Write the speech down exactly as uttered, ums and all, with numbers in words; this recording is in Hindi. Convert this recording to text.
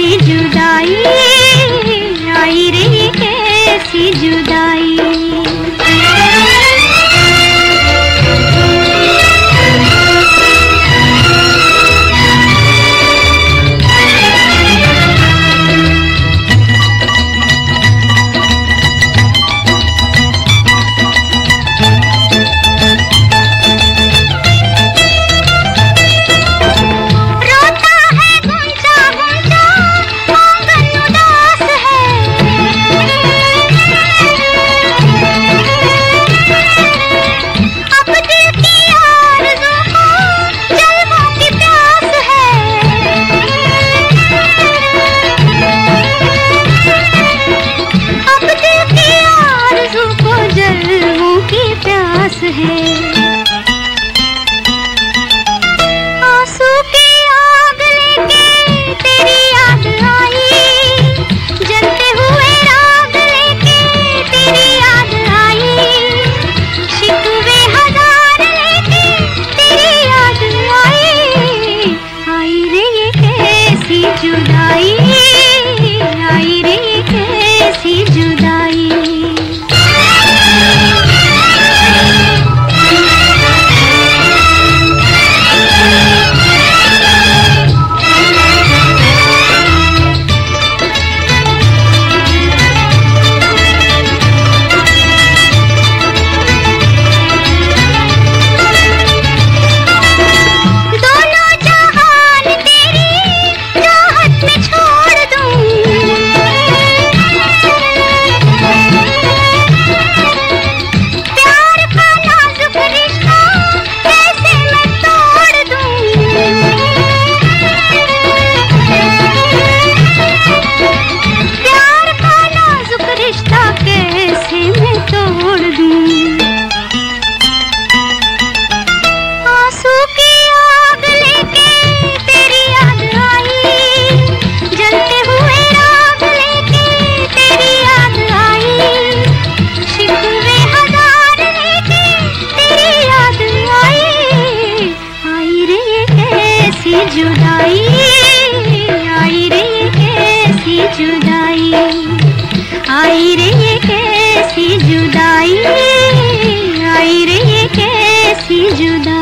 कैसी जुदाई, आई रे ये कैसी जुदाई। आंसू की आग लेके तेरी याद आई, जलते हुए राग लेके तेरी याद आई, शिकवे हजार लेके तेरी याद आई, आई रे ये कैसी जुदाई, आई रे ये कैसी जुदाई। जुदाई, आई रे ये कैसी जुदाई, आई रे ये कैसी जुदाई, आई रे ये कैसी जुदाई।